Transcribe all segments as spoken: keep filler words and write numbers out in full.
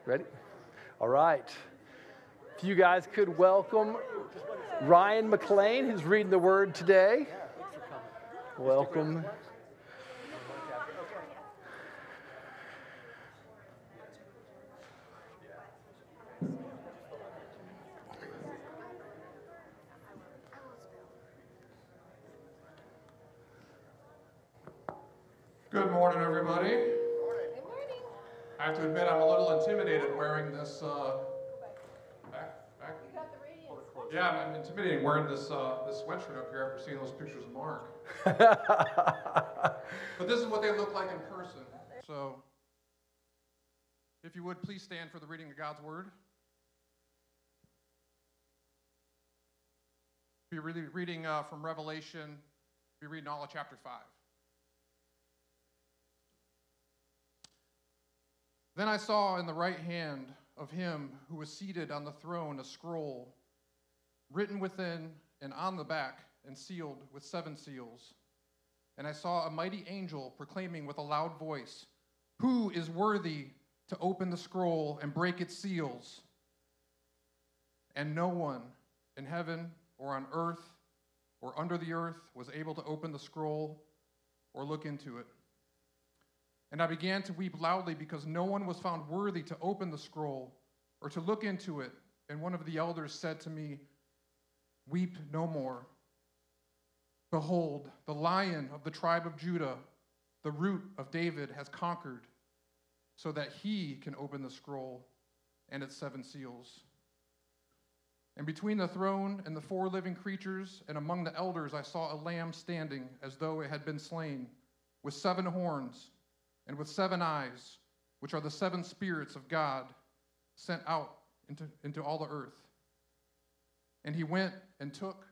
Ready? All right. If you guys could welcome Ryan McLean, who's reading the word today. Welcome. Good morning, everybody. Good morning. I have to admit, I'm a little intimidated wearing this. Uh, back, back. You got the radiance. Yeah, I'm intimidated wearing this uh, this sweatshirt up here after seeing those pictures of Mark. But this is what they look like in person. So, if you would please stand for the reading of God's word. Be really reading uh, from Revelation. Be reading all of chapter five. Then I saw in the right hand of him who was seated on the throne a scroll, written within and on the back and sealed with seven seals. And I saw a mighty angel proclaiming with a loud voice, "Who is worthy to open the scroll and break its seals?" And no one in heaven or on earth or under the earth was able to open the scroll or look into it. And I began to weep loudly because no one was found worthy to open the scroll or to look into it. And one of the elders said to me, "Weep no more. Behold, the Lion of the tribe of Judah, the Root of David, has conquered, so that he can open the scroll and its seven seals." And between the throne and the four living creatures and among the elders I saw a lamb standing as though it had been slain, with seven horns and with seven eyes, which are the seven spirits of God sent out into, into all the earth. And he went and took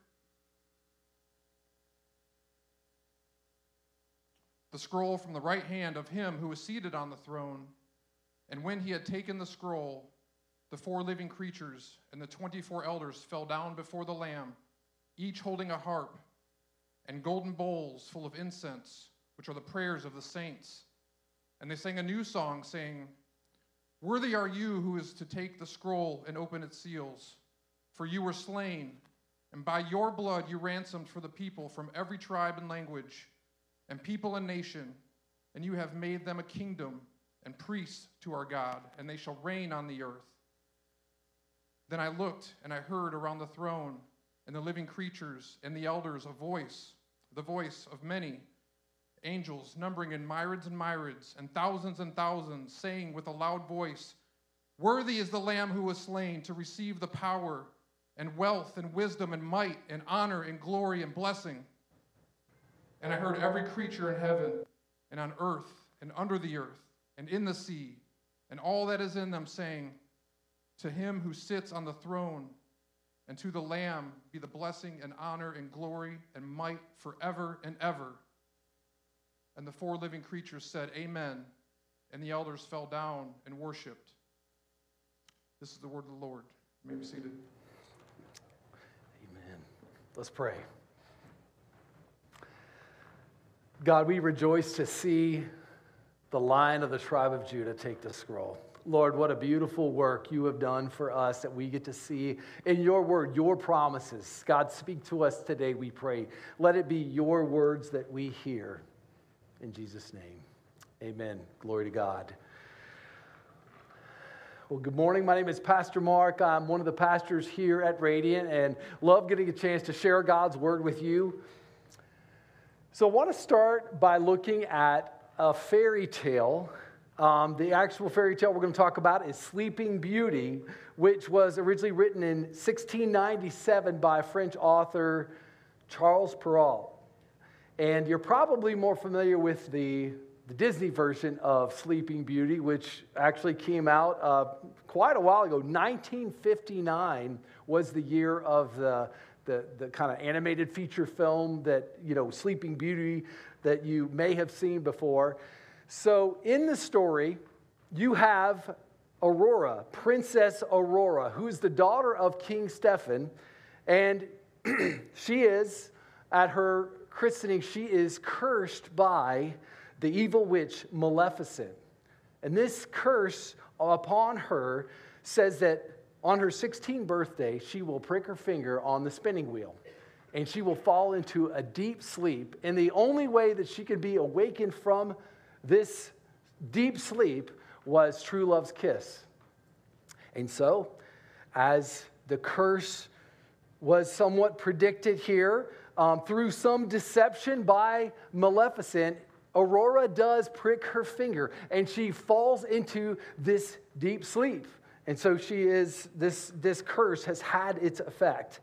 the scroll from the right hand of him who was seated on the throne. And when he had taken the scroll, the four living creatures and the twenty-four elders fell down before the Lamb, each holding a harp and golden bowls full of incense, which are the prayers of the saints. And they sang a new song, saying, "Worthy are you who is to take the scroll and open its seals. For you were slain, and by your blood you ransomed for the people from every tribe and language, and people and nation, and you have made them a kingdom and priests to our God, and they shall reign on the earth." Then I looked, and I heard around the throne and the living creatures and the elders a voice, the voice of many angels, numbering in myriads and myriads, and thousands and thousands, saying with a loud voice, "Worthy is the Lamb who was slain to receive the power and wealth and wisdom and might and honor and glory and blessing." And I heard every creature in heaven and on earth and under the earth and in the sea and all that is in them saying, "To him who sits on the throne and to the Lamb be the blessing and honor and glory and might forever and ever." And the four living creatures said, "Amen." And the elders fell down and worshiped. This is the word of the Lord. You may be seated. Amen. Let's pray. God, we rejoice to see the Lion of the tribe of Judah take the scroll. Lord, what a beautiful work you have done for us that we get to see in your word, your promises. God, speak to us today, we pray. Let it be your words that we hear. In Jesus' name, amen. Glory to God. Well, good morning. My name is Pastor Mark. I'm one of the pastors here at Radiant and love getting a chance to share God's word with you. So I want to start by looking at a fairy tale. Um, the actual fairy tale we're going to talk about is Sleeping Beauty, which was originally written in sixteen ninety-seven by French author Charles Perrault. And you're probably more familiar with the, the Disney version of Sleeping Beauty, which actually came out uh, quite a while ago. nineteen fifty-nine was the year of the, the, the kind of animated feature film that, you know, Sleeping Beauty that you may have seen before. So in the story, you have Aurora, Princess Aurora, who's the daughter of King Stephen, and she is, at her christening, she is cursed by the evil witch Maleficent. And this curse upon her says that on her sixteenth birthday, she will prick her finger on the spinning wheel and she will fall into a deep sleep. And the only way that she could be awakened from this deep sleep was true love's kiss. And so, as the curse was somewhat predicted here, um, through some deception by Maleficent, Aurora does prick her finger and she falls into this deep sleep. And so she is, this, this curse has had its effect.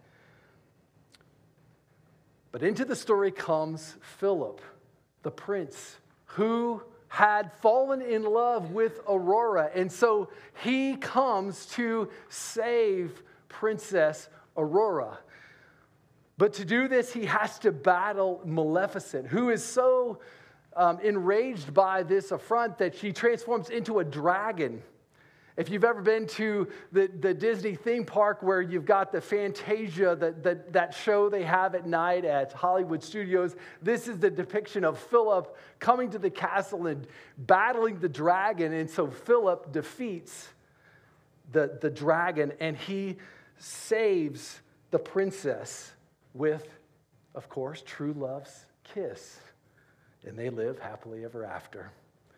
But into the story comes Philip, the prince, who had fallen in love with Aurora. And so he comes to save Princess Aurora. But to do this, he has to battle Maleficent, who is so um, enraged by this affront that she transforms into a dragon. If you've ever been to the, the Disney theme park where you've got the Fantasia, that, that, that show they have at night at Hollywood Studios, this is the depiction of Philip coming to the castle and battling the dragon. And so Philip defeats the, the dragon and he saves the princess with, of course, true love's kiss. And they live happily ever after.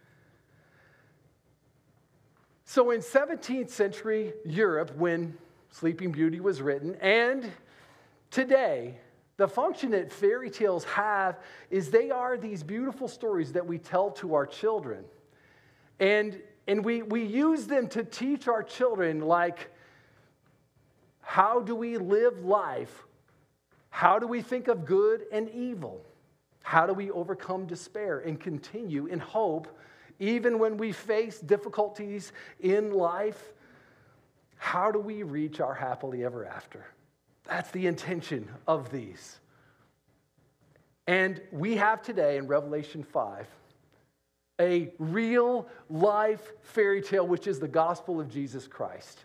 So in seventeenth century Europe, when Sleeping Beauty was written, and today, the function that fairy tales have is they are these beautiful stories that we tell to our children. And, and we, we use them to teach our children, like, how do we live life? How do we think of good and evil? How do we overcome despair and continue in hope even when we face difficulties in life? How do we reach our happily ever after? That's the intention of these. And we have today in Revelation five a real life fairy tale, which is the gospel of Jesus Christ.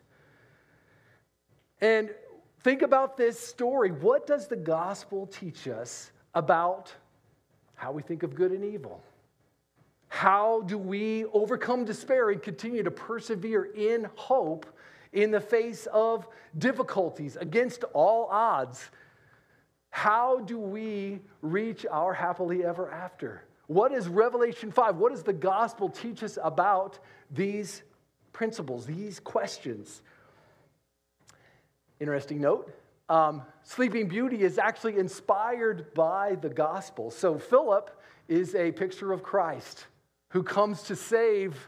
And think about this story. What does the gospel teach us about how we think of good and evil? How do we overcome despair and continue to persevere in hope in the face of difficulties, against all odds? How do we reach our happily ever after? What is Revelation five? What does the gospel teach us about these principles, these questions? Interesting note. Um, Sleeping Beauty is actually inspired by the gospel. So Philip is a picture of Christ who comes to save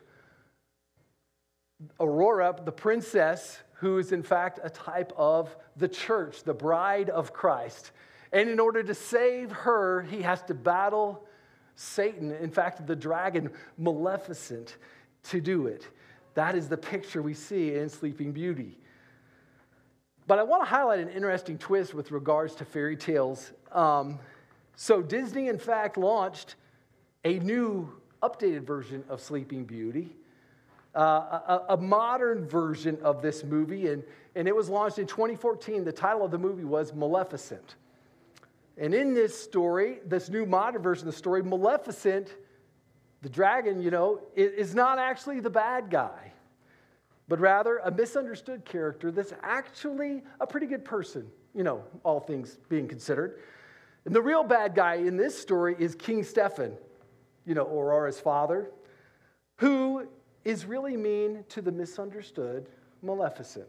Aurora, the princess, who is in fact a type of the church, the bride of Christ. And in order to save her, he has to battle Satan, in fact, the dragon, Maleficent, to do it. That is the picture we see in Sleeping Beauty. But I want to highlight an interesting twist with regards to fairy tales. Um, so Disney, in fact, launched a new, updated version of Sleeping Beauty, uh, a, a modern version of this movie, and, and it was launched in twenty fourteen. The title of the movie was Maleficent. And in this story, this new modern version of the story, Maleficent, the dragon, you know, is not actually the bad guy, but rather a misunderstood character that's actually a pretty good person, you know, all things being considered. And the real bad guy in this story is King Stefan, you know, Aurora's father, who is really mean to the misunderstood Maleficent.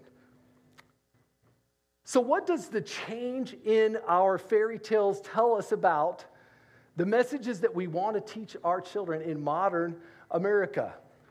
So what does the change in our fairy tales tell us about the messages that we want to teach our children in modern America?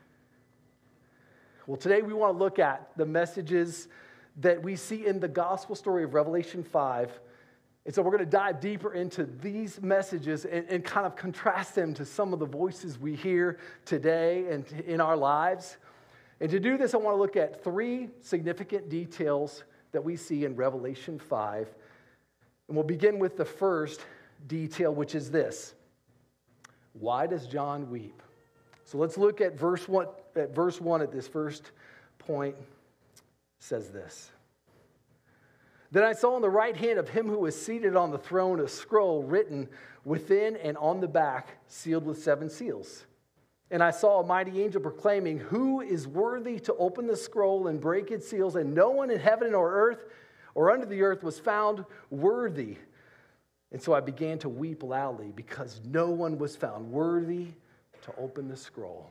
Well, today we want to look at the messages that we see in the gospel story of Revelation five. And so we're going to dive deeper into these messages and, and kind of contrast them to some of the voices we hear today and in our lives. And to do this, I want to look at three significant details that we see in Revelation five. And we'll begin with the first detail, which is this. Why does John weep? So let's look at verse one, at verse one at this first point. It says this. Then I saw on the right hand of him who was seated on the throne a scroll written within and on the back, sealed with seven seals. And I saw a mighty angel proclaiming, "Who is worthy to open the scroll and break its seals?" And no one in heaven or earth or under the earth was found worthy. And so I began to weep loudly because no one was found worthy to open the scroll.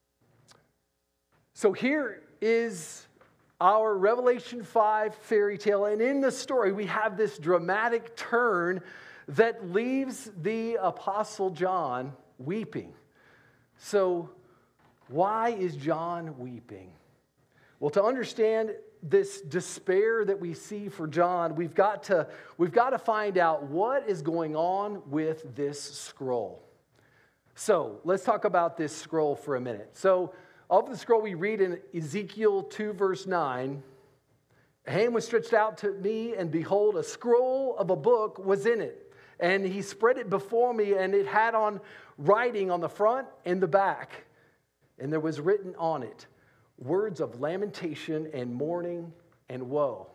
So here is our Revelation five fairy tale. And in the story, we have this dramatic turn that leaves the Apostle John weeping. So why is John weeping? Well, to understand this despair that we see for John, we've got to, we've got to find out what is going on with this scroll. So let's talk about this scroll for a minute. So of the scroll we read in Ezekiel two verse nine, "A hand was stretched out to me, and behold, a scroll of a book was in it. And he spread it before me, and it had on writing on the front and the back. And there was written on it words of lamentation and mourning and woe."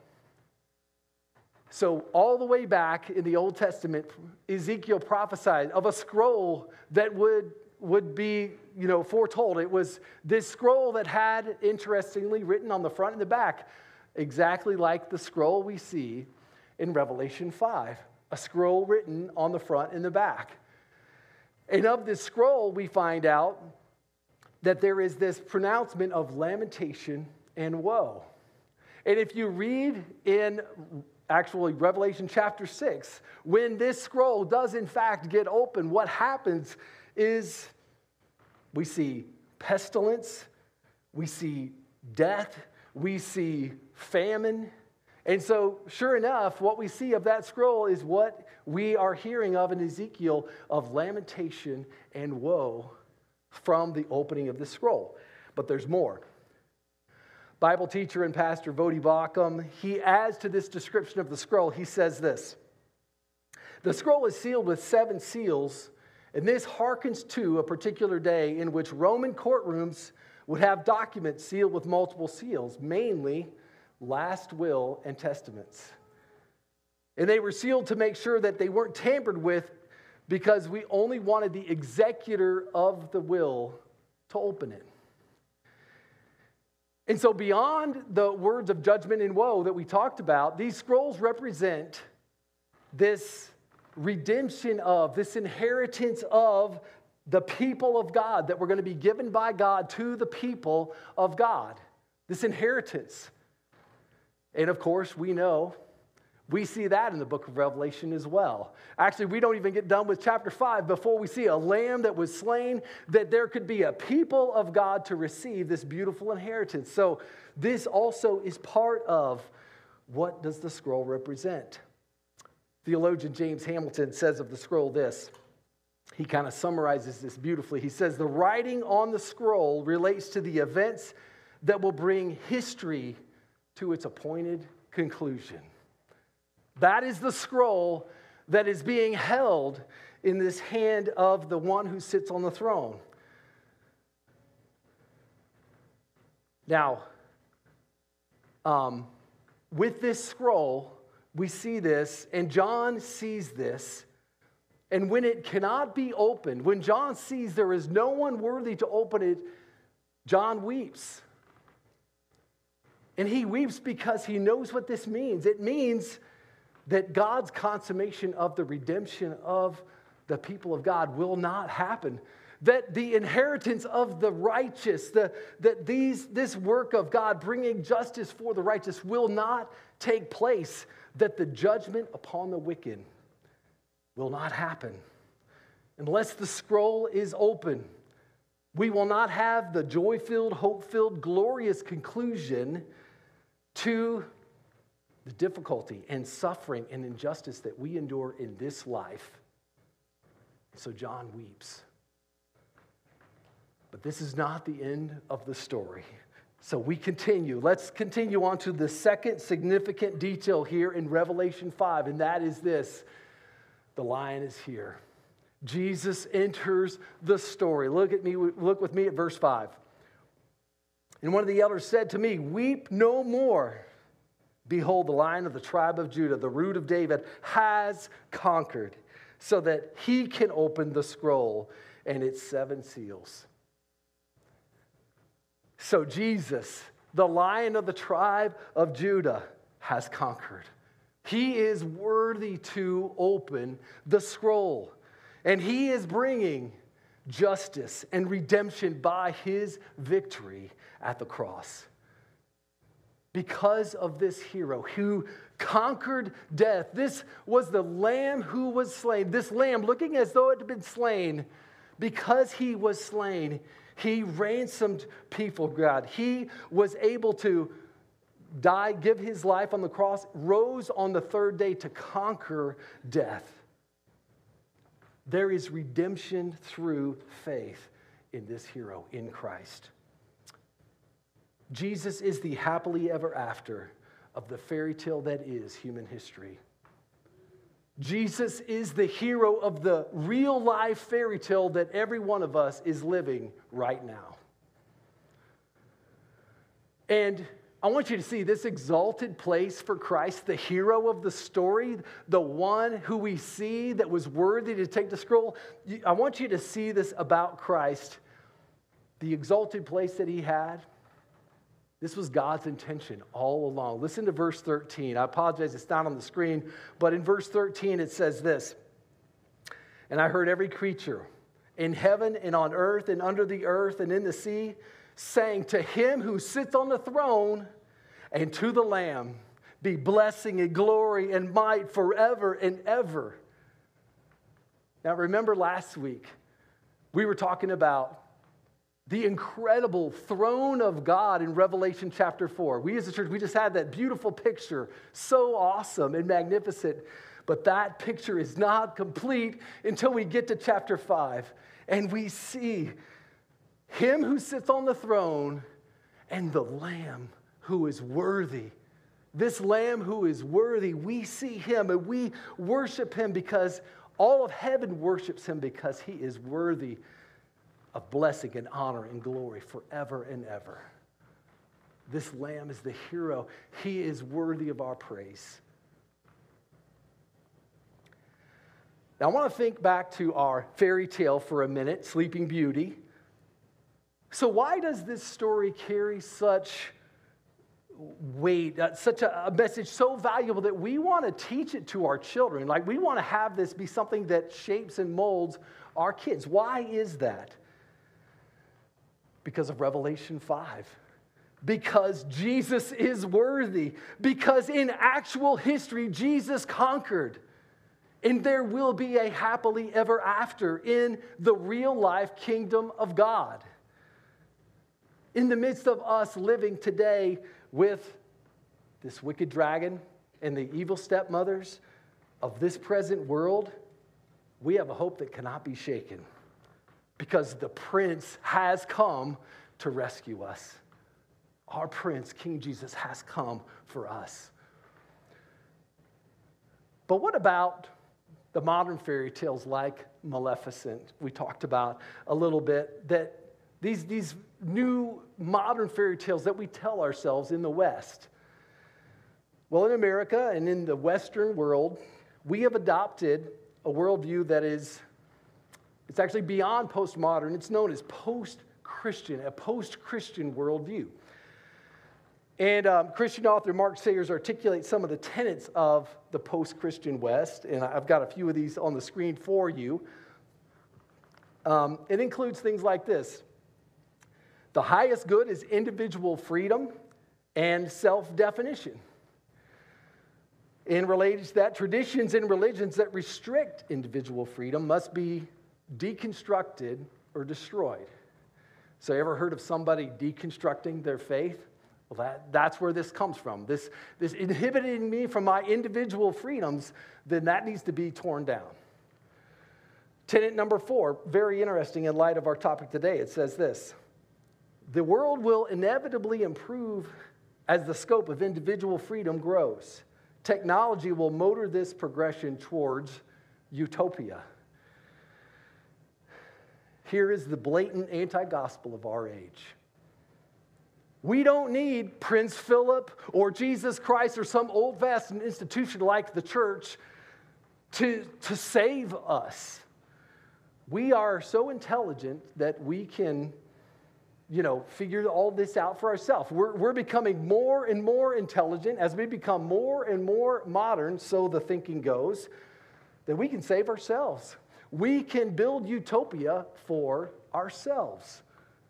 So all the way back in the Old Testament, Ezekiel prophesied of a scroll that would, would be, you know, foretold. It was this scroll that had, interestingly, written on the front and the back, exactly like the scroll we see in Revelation five. A scroll written on the front and the back. And of this scroll, we find out that there is this pronouncement of lamentation and woe. And if you read in actually Revelation chapter six, when this scroll does in fact get open, what happens is we see pestilence, we see death, we see famine. And so, sure enough, what we see of that scroll is what we are hearing of in Ezekiel of lamentation and woe from the opening of the scroll. But there's more. Bible teacher and pastor Voddie Baucham, he adds to this description of the scroll, he says this: "The scroll is sealed with seven seals, and this harkens to a particular day in which Roman courtrooms would have documents sealed with multiple seals, mainly last will and testaments. And they were sealed to make sure that they weren't tampered with, because we only wanted the executor of the will to open it." And so beyond the words of judgment and woe that we talked about, these scrolls represent this redemption of, this inheritance of the people of God that were going to be given by God to the people of God. This inheritance. And of course, we know, we see that in the book of Revelation as well. Actually, we don't even get done with chapter five before we see a lamb that was slain, that there could be a people of God to receive this beautiful inheritance. So this also is part of what does the scroll represent. Theologian James Hamilton says of the scroll this. He kind of summarizes this beautifully. He says, "The writing on the scroll relates to the events that will bring history to its appointed conclusion." That is the scroll that is being held in this hand of the one who sits on the throne. Now, um, with this scroll, we see this, and John sees this, and when it cannot be opened, when John sees there is no one worthy to open it, John weeps. And he weeps because he knows what this means. It means that God's consummation of the redemption of the people of God will not happen. That the inheritance of the righteous, the, that these, this work of God bringing justice for the righteous will not take place. That the judgment upon the wicked will not happen. Unless the scroll is open, we will not have the joy-filled, hope-filled, glorious conclusion to the difficulty and suffering and injustice that we endure in this life. So John weeps. But this is not the end of the story. So we continue. Let's continue on to the second significant detail here in Revelation five, and that is this. The lion is here. Jesus enters the story. Look at me, look with me at verse five. "And one of the elders said to me, 'Weep no more. Behold, the Lion of the tribe of Judah, the Root of David, has conquered, so that he can open the scroll and its seven seals.'" So Jesus, the Lion of the tribe of Judah, has conquered. He is worthy to open the scroll. And he is bringing justice and redemption by his victory at the cross. Because of this hero who conquered death, this was the Lamb who was slain. This Lamb, looking as though it had been slain, because he was slain, he ransomed people, God. He was able to die, give his life on the cross, rose on the third day to conquer death. There is redemption through faith in this hero, in Christ. Jesus is the happily ever after of the fairy tale that is human history. Jesus is the hero of the real life fairy tale that every one of us is living right now. And I want you to see this exalted place for Christ, the hero of the story, the one who we see that was worthy to take the scroll. I want you to see this about Christ, the exalted place that he had. This was God's intention all along. Listen to verse thirteen. I apologize, it's not on the screen, but in verse thirteen it says this, "And I heard every creature in heaven and on earth and under the earth and in the sea, saying to him who sits on the throne and to the Lamb, be blessing and glory and might forever and ever." Now remember last week, we were talking about the incredible throne of God in Revelation chapter four. We as a church, we just had that beautiful picture, so awesome and magnificent. But that picture is not complete until we get to chapter five. And we see him who sits on the throne and the Lamb who is worthy. This Lamb who is worthy, we see him and we worship him because all of heaven worships him because he is worthy of blessing and honor and glory forever and ever. This Lamb is the hero. He is worthy of our praise. Now I want to think back to our fairy tale for a minute, Sleeping Beauty. So why does this story carry such weight, uh, such a, a message so valuable that we want to teach it to our children? Like we want to have this be something that shapes and molds our kids. Why is that? Because of Revelation five. Because Jesus is worthy. Because in actual history, Jesus conquered. And there will be a happily ever after in the real life kingdom of God. In the midst of us living today with this wicked dragon and the evil stepmothers of this present world, we have a hope that cannot be shaken. Because the Prince has come to rescue us. Our Prince, King Jesus, has come for us. But what about the modern fairy tales like Maleficent? We talked about a little bit that these, these new modern fairy tales that we tell ourselves in the West. Well, in America and in the Western world, we have adopted a worldview that is It's actually beyond postmodern. It's known as post-Christian, a post-Christian worldview. And um, Christian author Mark Sayers articulates some of the tenets of the post-Christian West, and I've got a few of these on the screen for you. Um, it includes things like this. The highest good is individual freedom and self-definition. In relation to that, traditions and religions that restrict individual freedom must be deconstructed or destroyed. So you ever heard of somebody deconstructing their faith? Well, that, that's where this comes from. This, this inhibiting me from my individual freedoms, then that needs to be torn down. Tenet number four, very interesting in light of our topic today. It says this: the world will inevitably improve as the scope of individual freedom grows. Technology will motor this progression towards utopia. Here is the blatant anti-gospel of our age. We don't need Prince Philip or Jesus Christ or some old-fashioned institution like the church to, to save us. We are so intelligent that we can you know, figure all this out for ourselves. We're, we're becoming more and more intelligent as we become more and more modern, so the thinking goes, that we can save ourselves. We can build utopia for ourselves.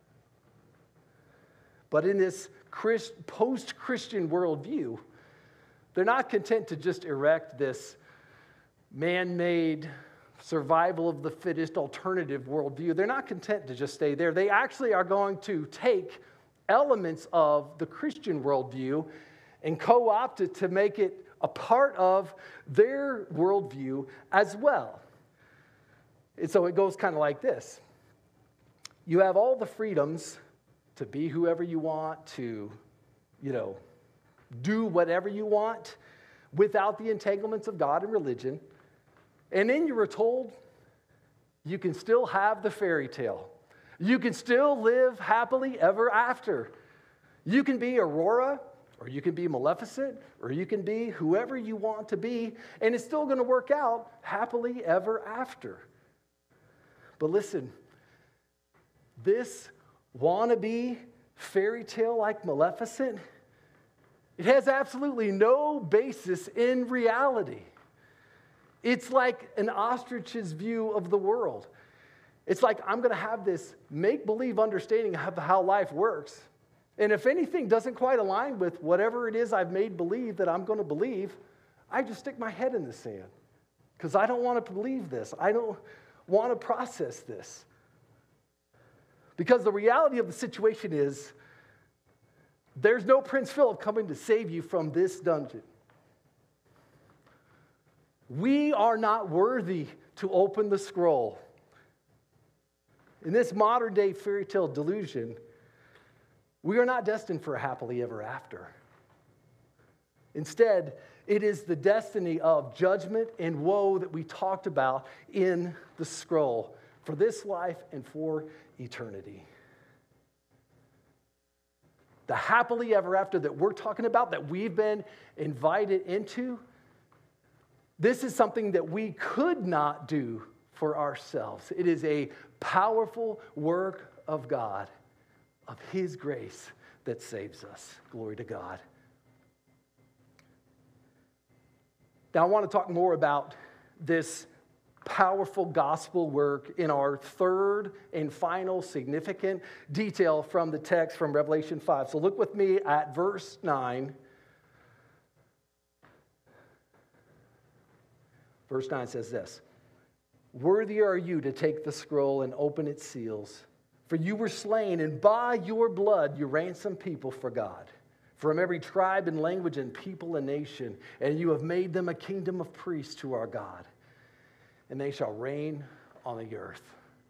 But in this Christ, post-Christian worldview, they're not content to just erect this man-made survival of the fittest alternative worldview. They're not content to just stay there. They actually are going to take elements of the Christian worldview and co-opt it to make it a part of their worldview as well. And so it goes kind of like this. You have all the freedoms to be whoever you want, to, you know, do whatever you want without the entanglements of God and religion. And then you were told you can still have the fairy tale. You can still live happily ever after. You can be Aurora, or you can be Maleficent, or you can be whoever you want to be, and it's still going to work out happily ever after. But listen, this wannabe fairy tale like Maleficent, it has absolutely no basis in reality. It's like an ostrich's view of the world. It's like I'm going to have this make-believe understanding of how life works. And if anything doesn't quite align with whatever it is I've made believe that I'm going to believe, I just stick my head in the sand because I don't want to believe this. I don't want to process this. Because the reality of the situation is there's no Prince Philip coming to save you from this dungeon. We are not worthy to open the scroll. In this modern day fairy tale delusion, we are not destined for a happily ever after. Instead, it is the destiny of judgment and woe that we talked about in the scroll for this life and for eternity. The happily ever after that we're talking about, that we've been invited into, this is something that we could not do for ourselves. It is a powerful work of God, of His grace that saves us. Glory to God. Now, I want to talk more about this powerful gospel work in our third and final significant detail from the text from Revelation five. So look with me at verse nine. Verse nine says this, "Worthy are you to take the scroll and open its seals, for you were slain, and by your blood you ransomed people for God, from every tribe and language and people and nation, and you have made them a kingdom of priests to our God, and they shall reign on the earth."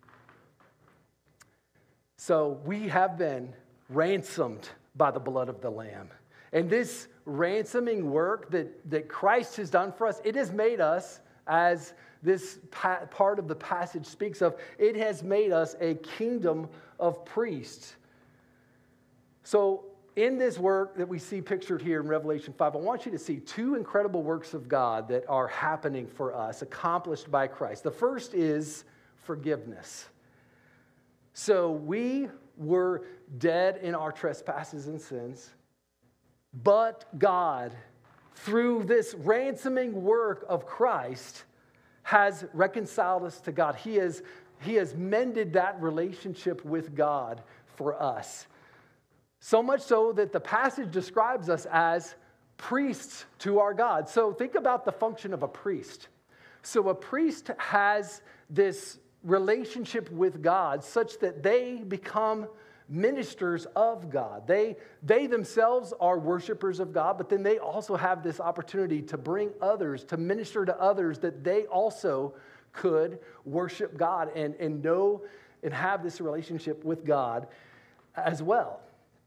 So we have been ransomed by the blood of the Lamb. And this ransoming work that, that Christ has done for us, it has made us, as this pa- part of the passage speaks of, it has made us a kingdom of priests. So in this work that we see pictured here in Revelation five, I want you to see two incredible works of God that are happening for us, accomplished by Christ. The first is forgiveness. So we were dead in our trespasses and sins, but God, through this ransoming work of Christ, has reconciled us to God. He has, he has mended that relationship with God for us. So much so that the passage describes us as priests to our God. So think about the function of a priest. So a priest has this relationship with God such that they become ministers of God. They, they themselves are worshipers of God, but then they also have this opportunity to bring others, to minister to others, that they also could worship God and, and know and have this relationship with God as well.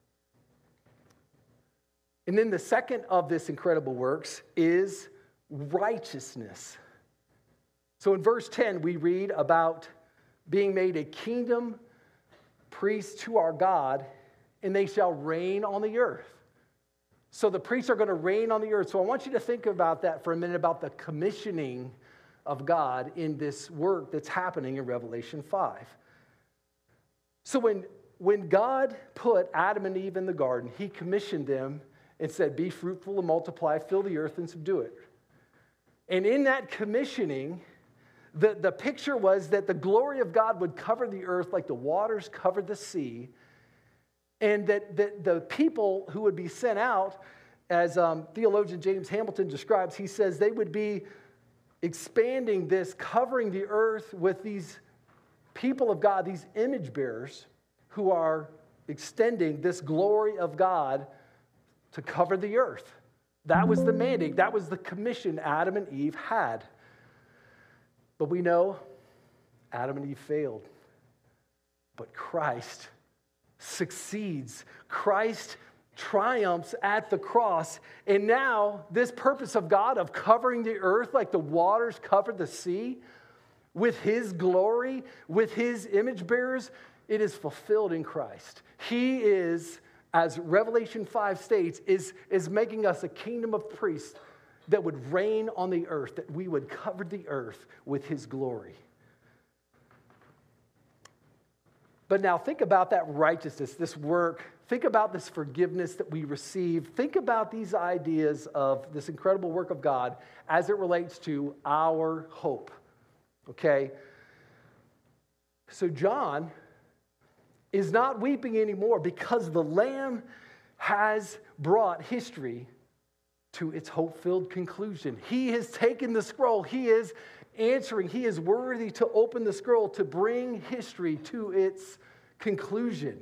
And then the second of this incredible works is righteousness. So in verse ten, we read about being made a kingdom, priests to our God, and they shall reign on the earth. So the priests are going to reign on the earth. So I want you to think about that for a minute, about the commissioning of God in this work that's happening in Revelation five. So when when God put Adam and Eve in the garden, he commissioned them and said, be fruitful and multiply, fill the earth and subdue it. And in that commissioning, the, the picture was that the glory of God would cover the earth like the waters covered the sea, and that, that the people who would be sent out, as um, theologian James Hamilton describes, he says they would be expanding this, covering the earth with these people of God, these image bearers who are extending this glory of God to cover the earth. That was the mandate. That was the commission Adam and Eve had. But we know Adam and Eve failed. But Christ succeeds. Christ triumphs at the cross. And now this purpose of God of covering the earth like the waters cover the sea with his glory, with his image bearers, it is fulfilled in Christ. He is, as Revelation five states, is, is making us a kingdom of priests that would reign on the earth, that we would cover the earth with his glory. But now think about that righteousness, this work. Think about this forgiveness that we receive. Think about these ideas of this incredible work of God as it relates to our hope. Okay? So John is not weeping anymore because the Lamb has brought history to its hope-filled conclusion. He has taken the scroll. He is answering. He is worthy to open the scroll to bring history to its conclusion.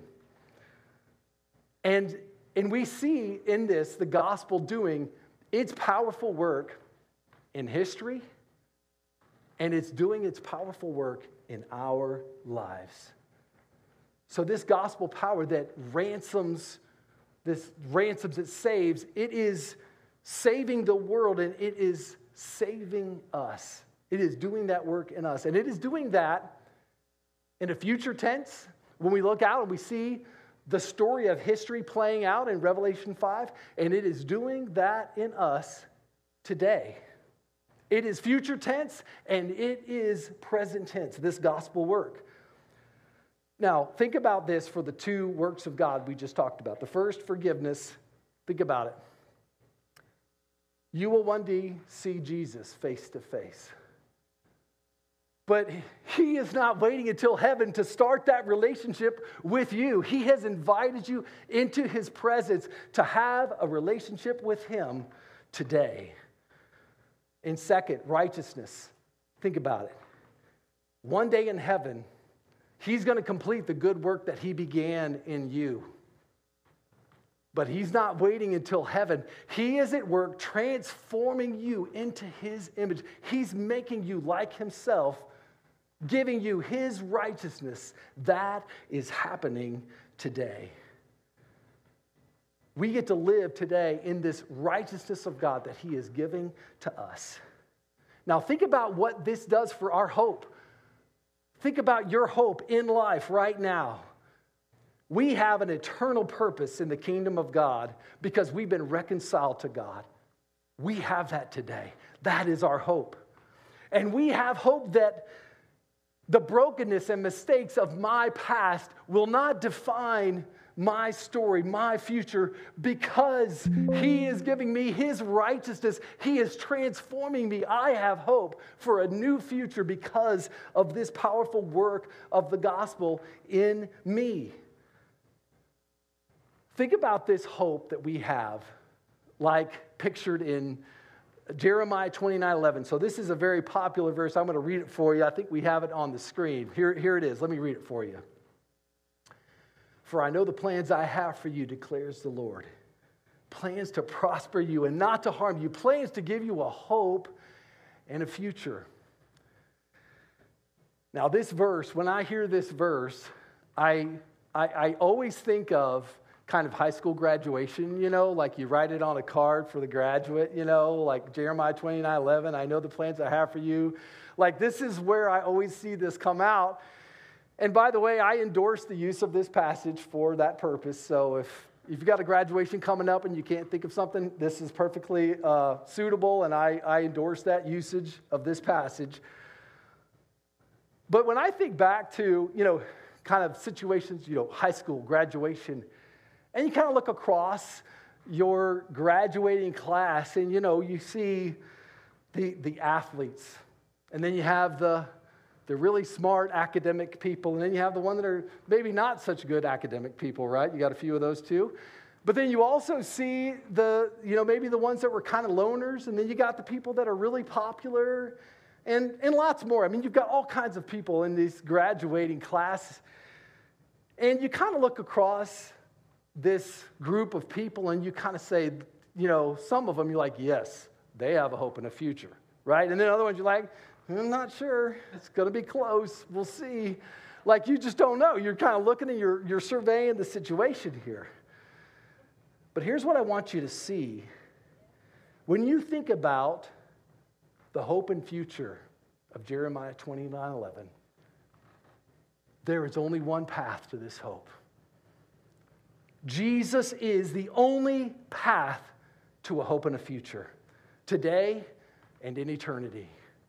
And, and we see in this the gospel doing its powerful work in history, and it's doing its powerful work in our lives. So this gospel power that ransoms, this ransoms, it saves, it is saving the world, and it is saving us. It is doing that work in us. And it is doing that in a future tense. When we look out and we see the story of history playing out in Revelation five, and it is doing that in us today. It is future tense, and it is present tense, this gospel work. Now, think about this for the two works of God we just talked about. The first, forgiveness. Think about it. You will one day see Jesus face to face. But he is not waiting until heaven to start that relationship with you. He has invited you into his presence to have a relationship with him today. And second, righteousness. Think about it. One day in heaven, he's going to complete the good work that he began in you. But he's not waiting until heaven. He is at work transforming you into his image. He's making you like himself, giving you his righteousness. That is happening today. We get to live today in this righteousness of God that he is giving to us. Now think about what this does for our hope. Think about your hope in life right now. We have an eternal purpose in the kingdom of God because we've been reconciled to God. We have that today. That is our hope. And we have hope that the brokenness and mistakes of my past will not define my story, my future, because he is giving me his righteousness. He is transforming me. I have hope for a new future because of this powerful work of the gospel in me. Think about this hope that we have, like pictured in Jeremiah twenty-nine eleven. So this is a very popular verse. I'm going to read it for you. I think we have it on the screen. Here, here it is. Let me read it for you. For I know the plans I have for you, declares the Lord. Plans to prosper you and not to harm you. Plans to give you a hope and a future. Now this verse, when I hear this verse, I, I, I always think of kind of high school graduation, you know, like you write it on a card for the graduate, you know, like Jeremiah twenty-nine eleven, I know the plans I have for you. Like this is where I always see this come out. And by the way, I endorse the use of this passage for that purpose. So if, if you've got a graduation coming up and you can't think of something, this is perfectly uh, suitable, and I, I endorse that usage of this passage. But when I think back to, you know, kind of situations, you know, high school, graduation, and you kind of look across your graduating class and, you know, you see the, the athletes, and then you have the, the really smart academic people, and then you have the one that are maybe not such good academic people, right? You got a few of those too. But then you also see the, you know, maybe the ones that were kind of loners, and then you got the people that are really popular, and, and lots more. I mean, you've got all kinds of people in this graduating class, and you kind of look across this group of people, and you kind of say, you know, some of them you're like, yes, they have a hope and a future, right? And then other ones you're like, I'm not sure. It's going to be close. We'll see. Like, you just don't know. You're kind of looking and you're, you're surveying the situation here. But here's what I want you to see. When you think about the hope and future of Jeremiah twenty-nine eleven, there is only one path to this hope. Jesus is the only path to a hope and a future, today and in eternity.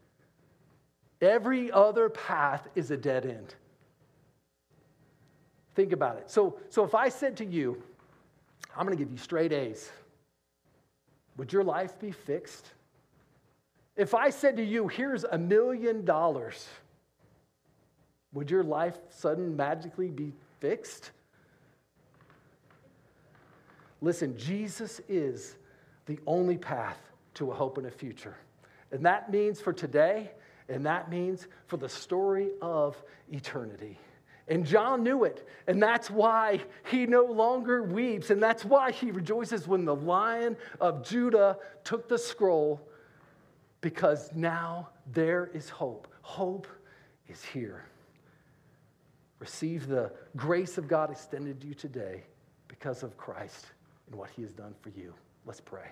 Every other path is a dead end. Think about it. So, so if I said to you, I'm going to give you straight A's, would your life be fixed? If I said to you, here's a million dollars, would your life suddenly magically be fixed? Listen, Jesus is the only path to a hope and a future. And that means for today, and that means for the story of eternity. And John knew it, and that's why he no longer weeps, and that's why he rejoices when the Lion of Judah took the scroll, because now there is hope. Hope is here. Receive the grace of God extended to you today because of Christ and what he has done for you. Let's pray.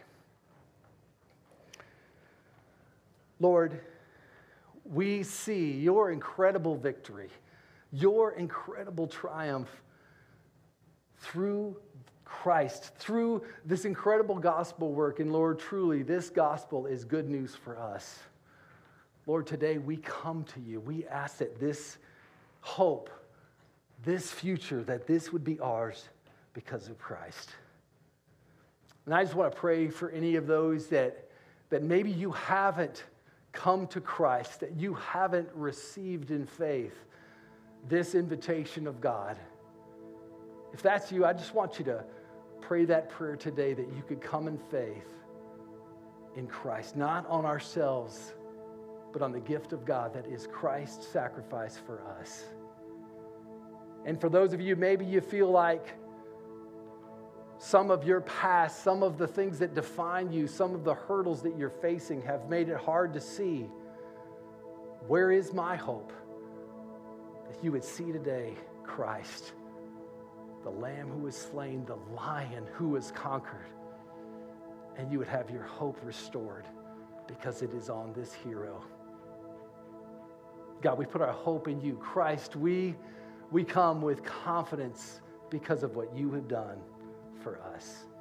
Lord, we see your incredible victory, your incredible triumph through Christ, through this incredible gospel work. And Lord, truly, this gospel is good news for us. Lord, today we come to you. We ask that this hope, this future, that this would be ours because of Christ. And I just want to pray for any of those that, that maybe you haven't come to Christ, that you haven't received in faith this invitation of God. If that's you, I just want you to pray that prayer today, that you could come in faith in Christ, not on ourselves, but on the gift of God that is Christ's sacrifice for us. And for those of you, maybe you feel like some of your past, some of the things that define you, some of the hurdles that you're facing have made it hard to see, where is my hope? That you would see today Christ, the Lamb who was slain, the Lion who was conquered, and you would have your hope restored because it is on this hero. God, we put our hope in you. Christ, we, we come with confidence because of what you have done for us.